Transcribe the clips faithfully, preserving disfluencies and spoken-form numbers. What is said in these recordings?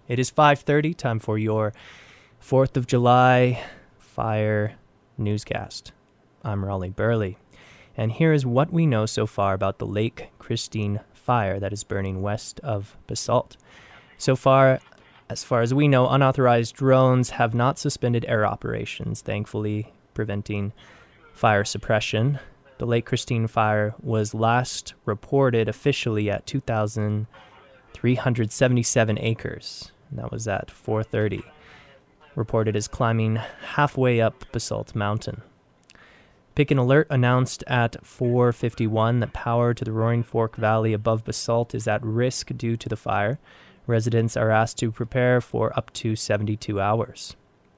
It is five thirty, time for your fourth of July fire newscast. I'm Raleigh Burley, and here is what we know so far about the Lake Christine fire that is burning west of Basalt. So far, as far as we know, unauthorized drones have not suspended air operations, thankfully preventing fire suppression. The Lake Christine fire was last reported officially at two thousand three hundred seventy-seven acres. And that was at four thirty. Reported as climbing halfway up Basalt Mountain. Picken Alert announced at four fifty-one that power to the Roaring Fork Valley above Basalt is at risk due to the fire. Residents are asked to prepare for up to seventy-two hours.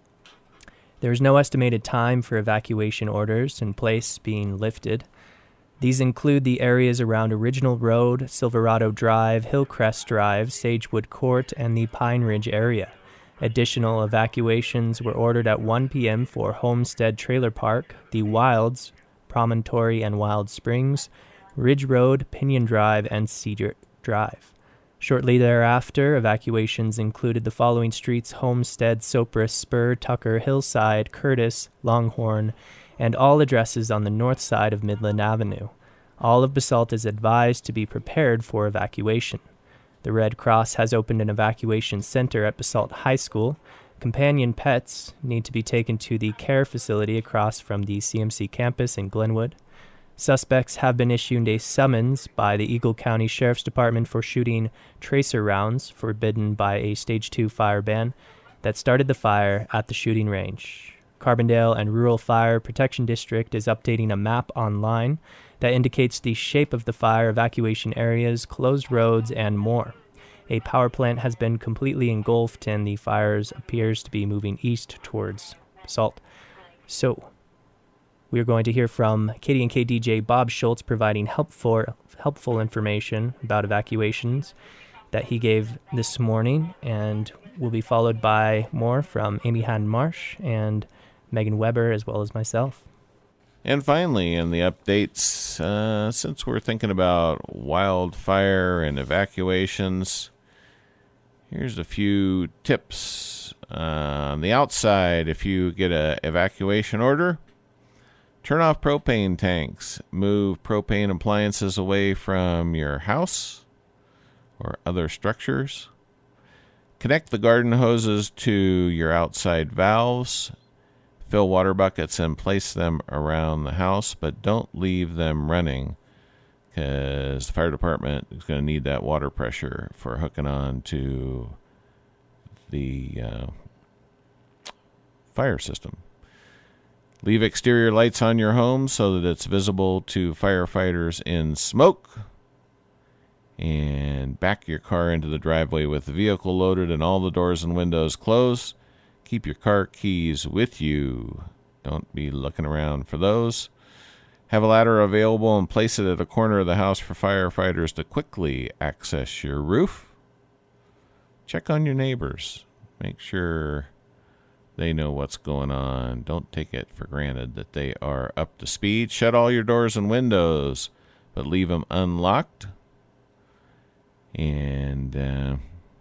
There is no estimated time for evacuation orders in place being lifted. These include the areas around Original Road, Silverado Drive, Hillcrest Drive, Sagewood Court, and the Pine Ridge area. Additional evacuations were ordered at one p.m. for Homestead Trailer Park, the Wilds, Promontory and Wild Springs, Ridge Road, Pinion Drive, and Cedar Drive. Shortly thereafter, evacuations included the following streets: Homestead, Sopris, Spur, Tucker, Hillside, Curtis, Longhorn, and all addresses on the north side of Midland Avenue. All of Basalt is advised to be prepared for evacuation. The Red Cross has opened an evacuation center at Basalt High School. Companion pets need to be taken to the care facility across from the C M C campus in Glenwood. Suspects have been issued a summons by the Eagle County Sheriff's Department for shooting tracer rounds forbidden by a Stage two fire ban that started the fire at the shooting range. Carbondale and Rural Fire Protection District is updating a map online that indicates the shape of the fire, evacuation areas, closed roads, and more. A power plant has been completely engulfed, and the fire appears to be moving east towards Basalt. So, we are going to hear from K D N K D J Bob Schultz providing helpful, helpful information about evacuations that he gave this morning, and will be followed by more from Amy Haddon Marsh and Megan Weber, as well as myself. And finally, in the updates, uh, since we're thinking about wildfire and evacuations, here's a few tips. Uh, on the outside, if you get an evacuation order, turn off propane tanks. Move propane appliances away from your house or other structures. Connect the garden hoses to your outside valves. Fill water buckets and place them around the house, but don't leave them running, because the fire department is going to need that water pressure for hooking on to the uh, fire system. Leave exterior lights on your home so that it's visible to firefighters in smoke. And back your car into the driveway with the vehicle loaded and all the doors and windows closed. Keep your car keys with you. Don't be looking around for those. Have a ladder available and place it at a corner of the house for firefighters to quickly access your roof. Check on your neighbors. Make sure they know what's going on. Don't take it for granted that they are up to speed. Shut all your doors and windows, but leave them unlocked. And, uh,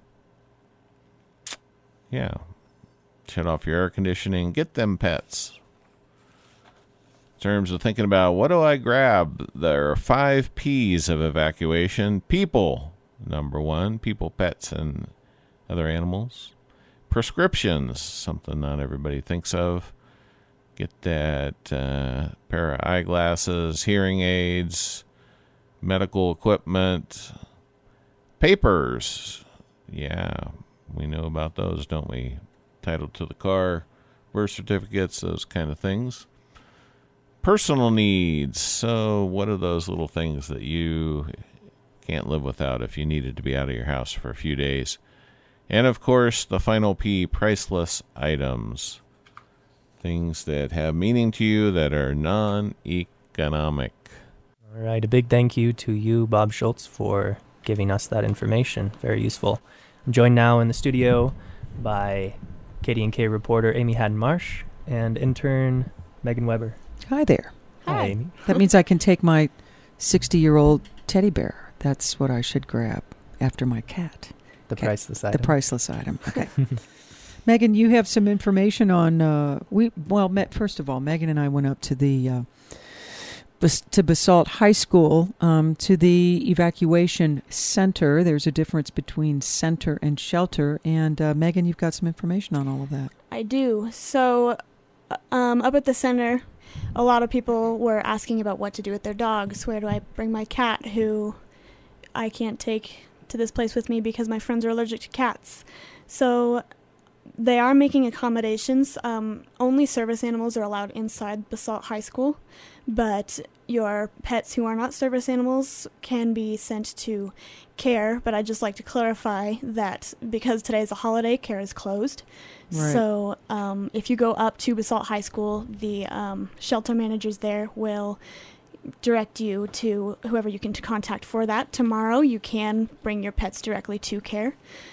yeah. Shut off your air conditioning. Get them pets. In terms of thinking about what do I grab, there are five P's of evacuation. People, number one. People, pets, and other animals. Prescriptions, something not everybody thinks of. Get that uh, pair of eyeglasses, hearing aids, medical equipment, papers. Yeah, we know about those, don't we? Title to the car, birth certificates, those kind of things. Personal needs. So what are those little things that you can't live without if you needed to be out of your house for a few days? And, of course, the final P, priceless items. Things that have meaning to you that are non-economic. All right, a big thank you to you, Bob Schultz, for giving us that information. Very useful. I'm joined now in the studio by K D N K reporter Amy Haddon Marsh and intern Megan Weber. Hi there. Hi, Hi Amy. That means I can take my sixty-year-old teddy bear. That's what I should grab after my cat. The Okay. priceless The item. priceless item. Okay. Megan, you have some information on, uh, we well, met, first of all, Megan and I went up to the, uh, Bas- to Basalt High School, um, to the evacuation center. There's a difference between center and shelter. And uh, Megan, you've got some information on all of that. I do. So, uh, um, up at the center, a lot of people were asking about what to do with their dogs. Where do I bring my cat, who I can't take to this place with me because my friends are allergic to cats? So, they are making accommodations. Um, only service animals are allowed inside Basalt High School, but your pets who are not service animals can be sent to care. But I'd just like to clarify that because today is a holiday, care is closed. Right. So um, if you go up to Basalt High School, the um, shelter managers there will direct you to whoever you can to contact for that. Tomorrow you can bring your pets directly to care.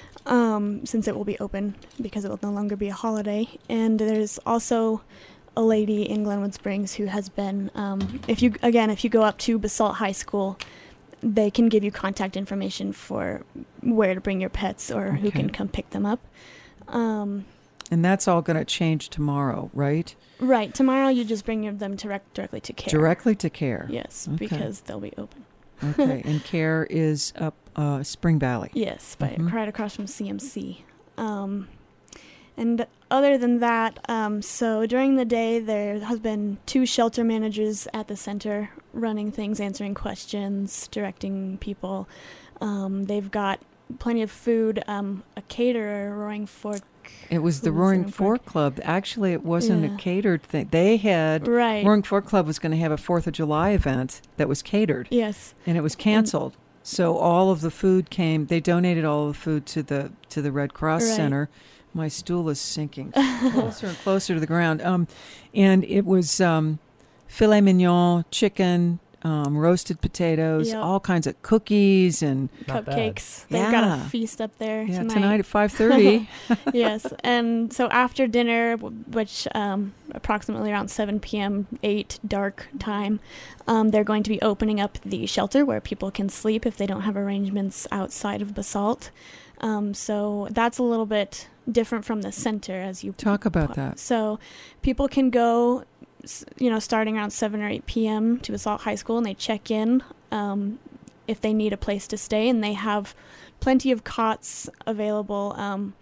Um, since it will be open because it will no longer be a holiday. And there's also a lady in Glenwood Springs who has been, um, if you again, if you go up to Basalt High School, they can give you contact information for where to bring your pets or who Okay. can come pick them up. Um, And that's all going to change tomorrow, right? right, tomorrow you just bring your, them direct, directly to care. Directly to care. Yes, Okay. because they'll be open. Okay. And care is up uh, Spring Valley. Yes, by Mhm. right across from C M C. Um, and other than that, um, so during the day there has been two shelter managers at the center running things, answering questions, directing people. Um, they've got plenty of food. Um, a caterer, Roaring Fork. It was the Who was Roaring Roaring Fork Fork? Club. Actually, it wasn't Yeah. a catered thing. They had, Right. Roaring Fork Club was going to have a fourth of July event that was catered, Yes. and it was canceled. So all of the food came, they donated all of the food to the to the Red Cross Right. Center. My stool is sinking closer and closer to the ground. Um, and it was um, filet mignon, chicken, um, roasted potatoes, Yep. all kinds of cookies, and Not bad. Cupcakes. They've got Yeah. a feast up there yeah, tonight. tonight at five thirty. Yes, and so after dinner, w- which um, approximately around seven p.m., eight dark time, um, they're going to be opening up the shelter where people can sleep if they don't have arrangements outside of Basalt. Um, so that's a little bit different from the center, as you Talk about that. So people can go, s- you know, starting around seven or eight p.m. to Basalt High School, and they check in um, if they need a place to stay, and they have plenty of cots available. Um,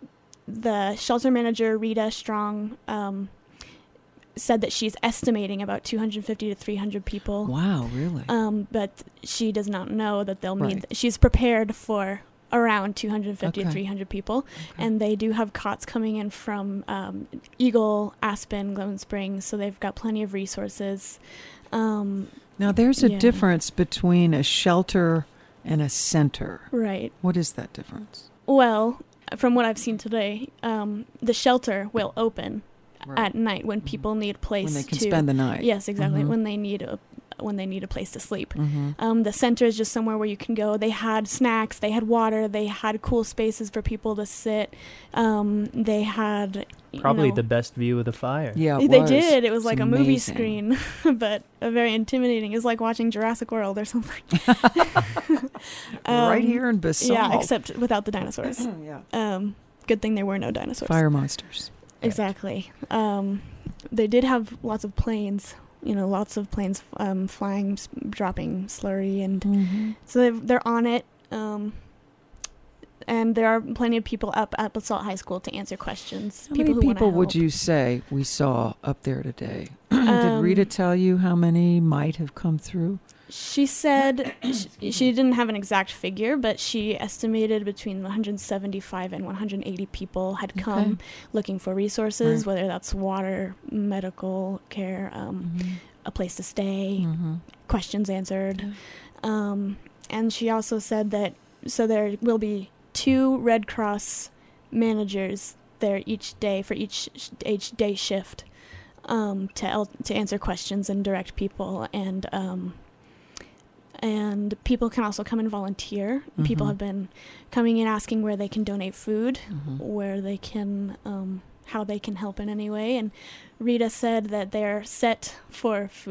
the shelter manager, Rita Strong, um, said that she's estimating about two hundred fifty to three hundred people. Wow, really? Um, but she does not know that they'll Right. need. She's prepared for around two hundred fifty to Okay. three hundred people, Okay. and they do have cots coming in from um, Eagle, Aspen, Glenwood Springs, so they've got plenty of resources. Um, Now, there's a yeah. difference between a shelter and a center. right. What is that difference? Well, from what I've seen today, um, the shelter will open Right. at night when people need a place when they can to. spend the night. Yes, exactly. Mhm. When they need a when they need a place to sleep. Mm-hmm. Um, the center is just somewhere where you can go. They had snacks, they had water, they had cool spaces for people to sit. Um, they had you Probably know, the best view of the fire. Yeah, it they was. did. It was It's like a movie amazing. screen, but a very intimidating. It was like watching Jurassic World or something. right Um, here in Basalt. Yeah, except without the dinosaurs. yeah. Um, good thing there were no dinosaurs. Fire monsters. Exactly. Um, they did have lots of planes. You know, lots of planes um, flying, s- dropping slurry, and Mm-hmm. so they've, they're on it. Um, and there are plenty of people up at Basalt High School to answer questions. How people many who wanna people would help. you say we saw up there today? Did Um, Rita tell you how many might have come through? She said she, she didn't have an exact figure, but she estimated between one hundred seventy-five and one hundred eighty people had come Okay. looking for resources, Right. whether that's water, medical care, um, Mm-hmm. a place to stay, Mm-hmm. questions answered. Yeah. Um, and she also said that so there will be two Red Cross managers there each day for each sh- each day shift um, to el- to answer questions and direct people, and um, and people can also come and volunteer. People Mhm. have been coming in asking where they can donate food, Mm-hmm. where they can um, how they can help in any way. And Rita said that they're set for food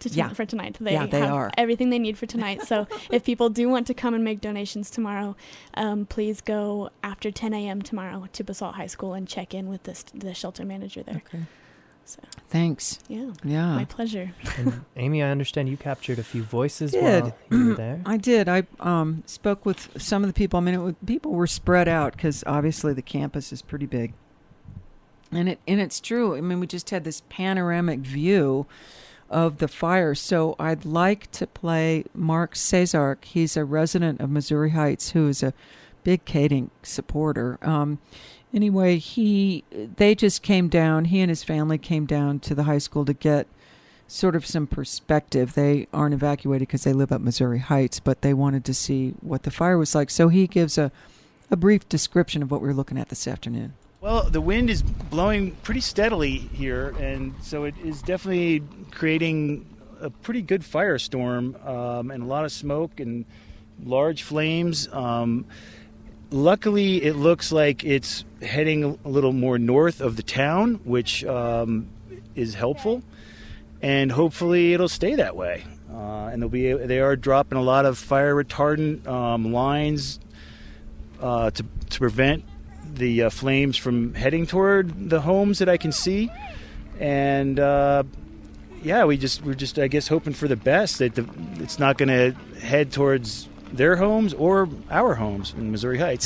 to t- Yeah. for tonight. They Yeah, they have are. everything they need for tonight. So if people do want to come and make donations tomorrow, um, please go after ten a.m. tomorrow to Basalt High School and check in with the, st- the shelter manager there. Okay. So Thanks. yeah, Yeah. my pleasure. And Amy, I understand you captured a few voices Did. while you were there. I did. I um, spoke with some of the people. I mean, it was, people were spread out because obviously the campus is pretty big, and it and it's true. I mean, we just had this panoramic view of the fire. So I'd like to play Mark Cesark. He's a resident of Missouri Heights who is a big Kading supporter. Um, anyway, he they just came down. He and his family came down to the high school to get sort of some perspective. They aren't evacuated because they live at Missouri Heights, but they wanted to see what the fire was like. So he gives a, a brief description of what we were looking at this afternoon. Well, the wind is blowing pretty steadily here, and so it is definitely creating a pretty good firestorm, um, and a lot of smoke and large flames. Um, luckily, it looks like it's heading a little more north of the town, which um, is helpful, and hopefully it'll stay that way. Uh, and they'll be they are dropping a lot of fire retardant um, lines uh, to to prevent the uh, flames from heading toward the homes that I can see, and uh, yeah, we just we're just I guess hoping for the best, that the, it's not going to head towards their homes or our homes in Missouri Heights.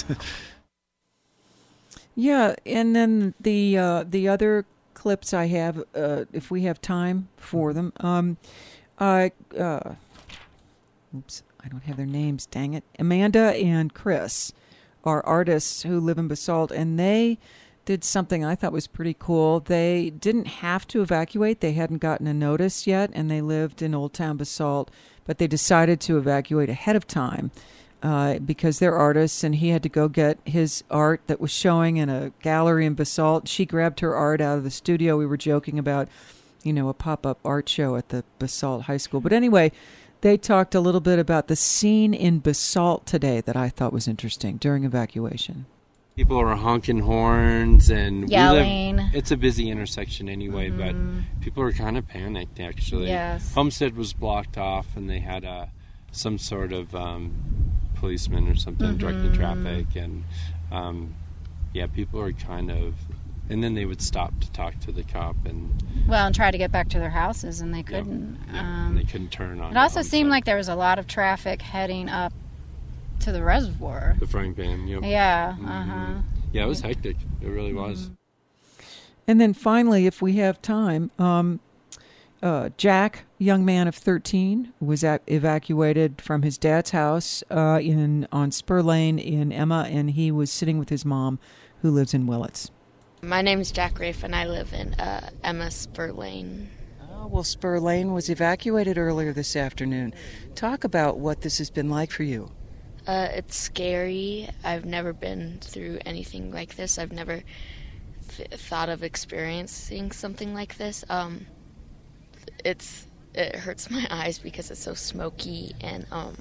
Yeah, and then the uh, the other clips I have, uh, if we have time for them, um, I uh, oops, I don't have their names. Dang it, Amanda and Chris are artists who live in Basalt, and they did something I thought was pretty cool. They didn't have to evacuate. They hadn't gotten a notice yet, and they lived in Old Town Basalt, but they decided to evacuate ahead of time uh, because they're artists, and he had to go get his art that was showing in a gallery in Basalt. She grabbed her art out of the studio. We were joking about, you know, a pop-up art show at the Basalt High School. But anyway, they talked a little bit about the scene in Basalt today that I thought was interesting during evacuation. People are honking horns and yelling. We live, it's a busy intersection anyway, mm-hmm. but people are kind of panicked actually. Yes. Homestead was blocked off, and they had a some sort of um, policeman or something mm-hmm. directing traffic, and um, yeah, people are kind of. And then they would stop to talk to the cop and well, and try to get back to their houses, and they couldn't. Yeah, yeah, um, and they couldn't turn on. It also seemed like there was a lot of traffic heading up to the reservoir. The frying pan. Yep. Yeah. Mm-hmm. Uh huh. Yeah, it was hectic. It really was. Mm-hmm. And then finally, if we have time, um, uh, Jack, young man of thirteen, was at, evacuated from his dad's house uh, in on Spur Lane in Emma, and he was sitting with his mom, who lives in Willits. My name is Jack Rafe, and I live in uh, Emma Spur Lane. Oh, well, Spur Lane was evacuated earlier this afternoon. Talk about what this has been like for you. Uh, it's scary. I've never been through anything like this. I've never th- thought of experiencing something like this. Um, it's it hurts my eyes because it's so smoky, and um,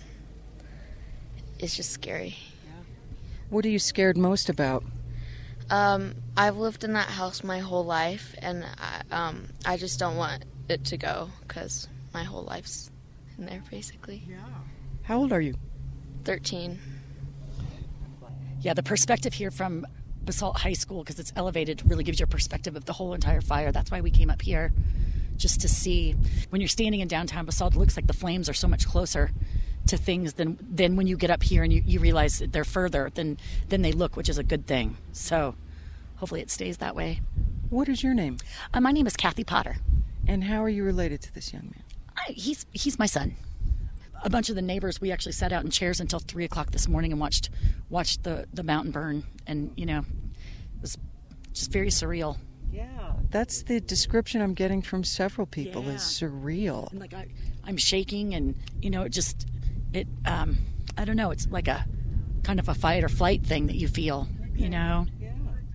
it's just scary. What are you scared most about? Um, I've lived in that house my whole life, and I, um, I just don't want it to go because my whole life's in there, basically. Yeah. How old are you? thirteen. Yeah, the perspective here from Basalt High School, because it's elevated, really gives you a perspective of the whole entire fire. That's why we came up here, just to see. When you're standing in downtown Basalt, it looks like the flames are so much closer to things than than when you get up here and you, you realize that they're further than, than they look, which is a good thing. So hopefully it stays that way. What is your name? Uh, my name is Kathy Potter. And how are you related to this young man? I, he's he's my son. A bunch of the neighbors, we actually sat out in chairs until three o'clock this morning and watched watched the, the mountain burn. And, you know, it was just very surreal. Yeah. That's the description I'm getting from several people, Yeah. is surreal. And like I, I'm shaking, and, you know, it just, it, um, I don't know, it's like a kind of a fight or flight thing that you feel, you know? Yeah.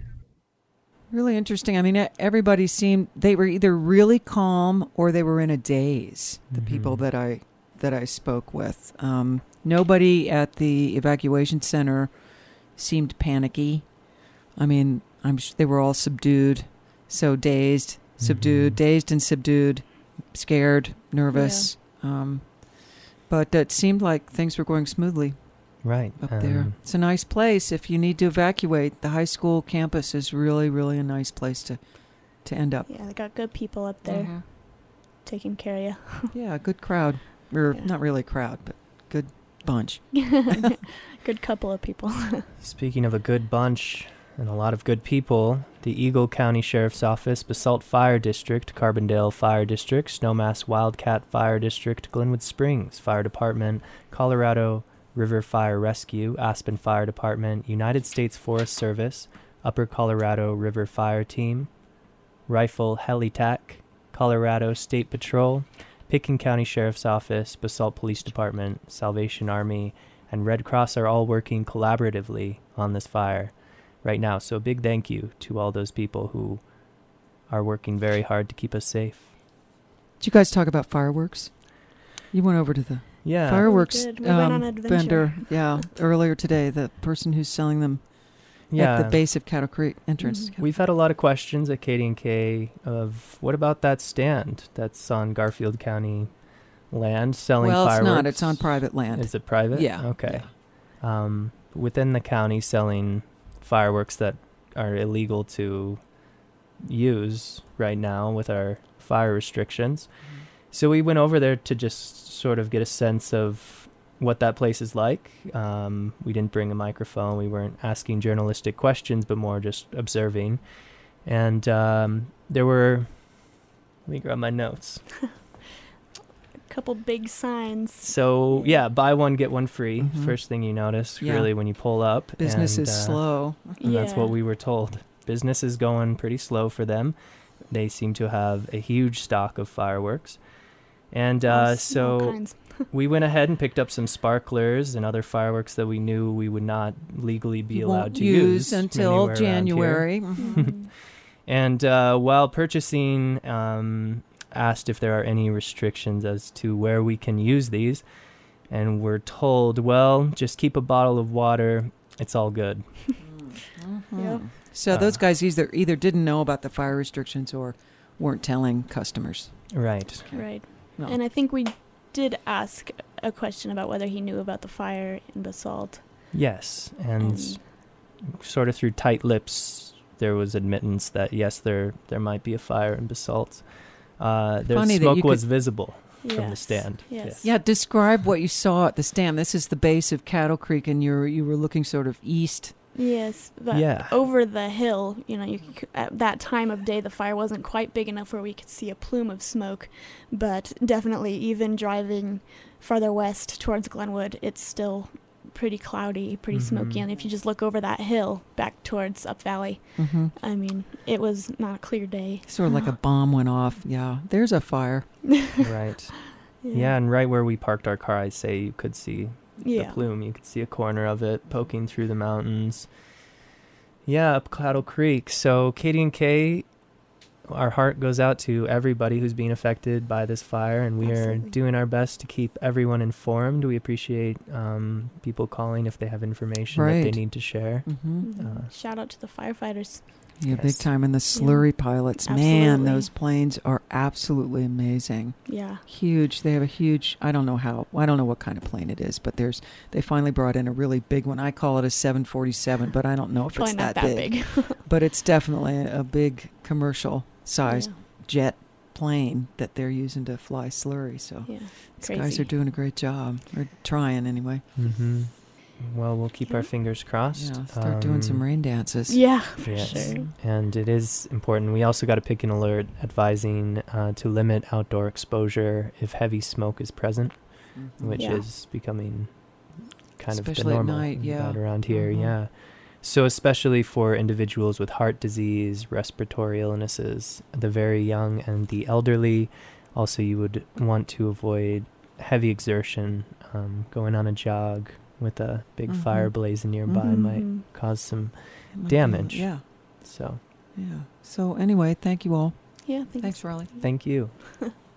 Really interesting. I mean, everybody seemed, they were either really calm or they were in a daze, the Mm-hmm. people that I that I spoke with. Um, nobody at the evacuation center seemed panicky. I mean, I'm sh- they were all subdued, so dazed, subdued, Mm-hmm. dazed and subdued. scared, nervous. Um, but it seemed like things were going smoothly Right. up um, there. It's a nice place. If you need to evacuate, the high school campus is really, really a nice place to, to end up. Yeah, they got good people up there Mhm. taking care of you. Yeah, good crowd. Or Yeah. not really crowd, but good bunch. Good couple of people. Speaking of a good bunch and a lot of good people, the Eagle County Sheriff's Office, Basalt Fire District, Carbondale Fire District, Snowmass Wildcat Fire District, Glenwood Springs Fire Department, Colorado River Fire Rescue, Aspen Fire Department, United States Forest Service, Upper Colorado River Fire Team, Rifle Helitac, Colorado State Patrol, Pitkin County Sheriff's Office, Basalt Police Department, Salvation Army, and Red Cross are all working collaboratively on this fire right now. So a big thank you to all those people who are working very hard to keep us safe. Did you guys talk about fireworks? You went over to the Yeah. fireworks did. We went on um, an adventure. vendor. Yeah, earlier today. The person who's selling them Yeah. at the base of Cattle Creek entrance. Mhm. We've had a lot of questions at K D and K of what about that stand that's on Garfield County land selling Well, it's fireworks? not. It's on private land. Is it private? Yeah. Okay. Um, within the county selling fireworks that are illegal to use right now with our fire restrictions. Mm-hmm. So we went over there to just sort of get a sense of what that place is like. Um, we didn't bring a microphone. We weren't asking journalistic questions, but more just observing. And um, there were, let me grab my notes. Couple big signs. So yeah, buy one, get one free. Mhm. First thing you notice, Yeah. really, when you pull up. Business and, is uh, slow. And that's what Yeah. we were told. Business is going pretty slow for them. They seem to have a huge stock of fireworks. And All uh, s- all so kinds. we went ahead and picked up some sparklers and other fireworks that we knew we would not legally be You allowed won't to use use until anywhere around here. January. Mhm. Mhm. And uh, while purchasing, um, asked if there are any restrictions as to where we can use these. And we're told, well, just keep a bottle of water. It's all good. Mhm. Yep. So Uh, those guys either either didn't know about the fire restrictions or weren't telling customers. Right. Right. No. And I think we did ask a question about whether he knew about the fire in Basalt. Yes. And And sort of through tight lips, there was admittance that, yes, there there might be a fire in Basalt. Uh, the Funny that smoke you was could- visible from the yes, stand. Yes. Yeah, describe what you saw at the stand. This is the base of Cattle Creek, and you're you were looking sort of east. Yes, but Yeah. over the hill, you know, you c- at that time of day, the fire wasn't quite big enough where we could see a plume of smoke, but definitely, even driving farther west towards Glenwood, it's still pretty cloudy, pretty Mhm. smoky. And if you just look over that hill back towards Up Valley, Mm-hmm. I mean, it was not a clear day. Sort of like a bomb went off. Yeah, there's a fire. Right. Yeah, and right where we parked our car, I'd say you could see yeah. the plume. You could see a corner of it poking through the mountains. Yeah, up Cattle Creek. So K D and K, our heart goes out to everybody who's being affected by this fire, and we Absolutely. are doing our best to keep everyone informed. We appreciate um, people calling if they have information that they Right. need to share. Mm-hmm. Mhm. Uh, Shout out to the firefighters. Yeah, big Yes. time. And the slurry pilots, man, Absolutely. those planes are absolutely amazing. Yeah. Huge. They have a huge. I don't know how. I don't know what kind of plane it is, but there's. They finally brought in a really big one. I call it a seven forty-seven, but I don't know if Probably it's not that, that big. big. But it's definitely a big commercial sized Yeah. jet plane that they're using to fly slurry. So Yeah. these Crazy. guys are doing a great job. Or trying anyway. Mm-hmm. Well, we'll keep our Okay. fingers crossed. Yeah, start doing some Um, rain dances. Yeah, for Yes. sure. And it is important. We also got a Pitkin alert advising uh, to limit outdoor exposure if heavy smoke is present, Mhm. which Yeah. is becoming kind Especially of at the normal night, yeah. right around here. Mhm. Yeah. So especially for individuals with heart disease, respiratory illnesses, the very young and the elderly. Also, you would want to avoid heavy exertion. Um, going on a jog with a big Mhm. fire blazing nearby Mhm. might Mhm. cause some Might be- damage. Yeah. So Yeah. So anyway, thank you all. Yeah, thank Thanks, Raleigh. thank you.